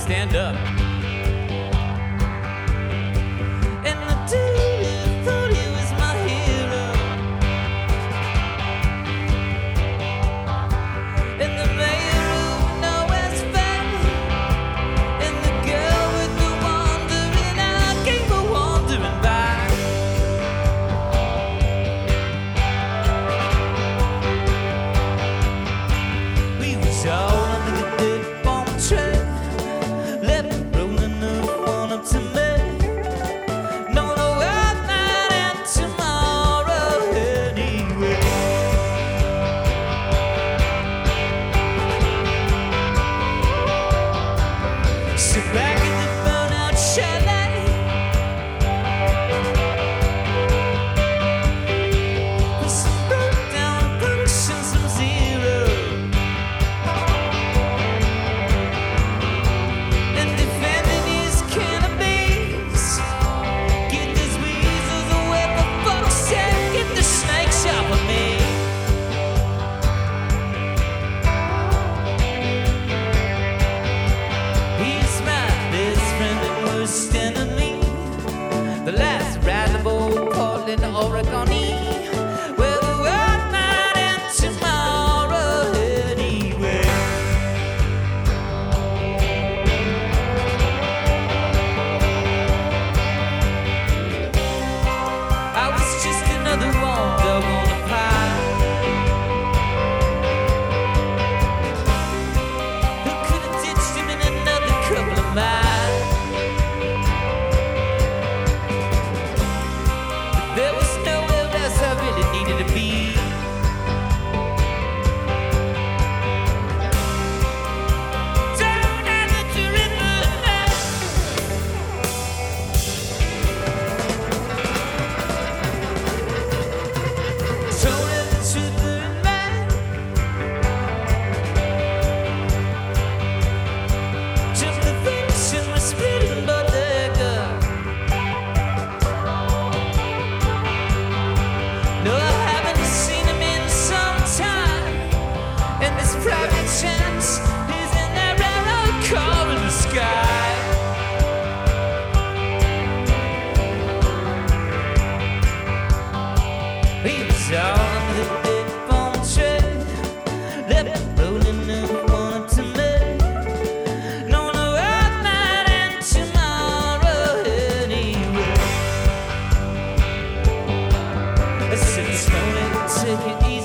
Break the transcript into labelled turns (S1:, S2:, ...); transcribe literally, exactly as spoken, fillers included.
S1: stand up. And the dude thought he was my hero. And the mayor who nowhere's found. And the girl with the wandering eye came a wandering by. We was all under the dead bomb train, left rolling the one up to me. No, no, I'm not in tomorrow anyway. Sit back in the burnout chalet, with some broke down punks and some zero. And defending his cannabis, get these weasels away for fuck's sake, get the snakes off of me. He's my best friend and worst enemy, the last radical Portland, Oregon. Well, the world might end tomorrow anyway. I was just another warm dog on a pie, who could have ditched him in another couple of miles. But there was nowhere else I really needed to be. Down at the river now. Down at the river now. Just the fish and we're splitting bodega. No, I haven't seen him in some time, and this private chance is in that railroad car in the sky. He was all under the dead bomb train, left rolling and one up to me. No, no, I'm not in tomorrow anyway. I said, slowly take it easy.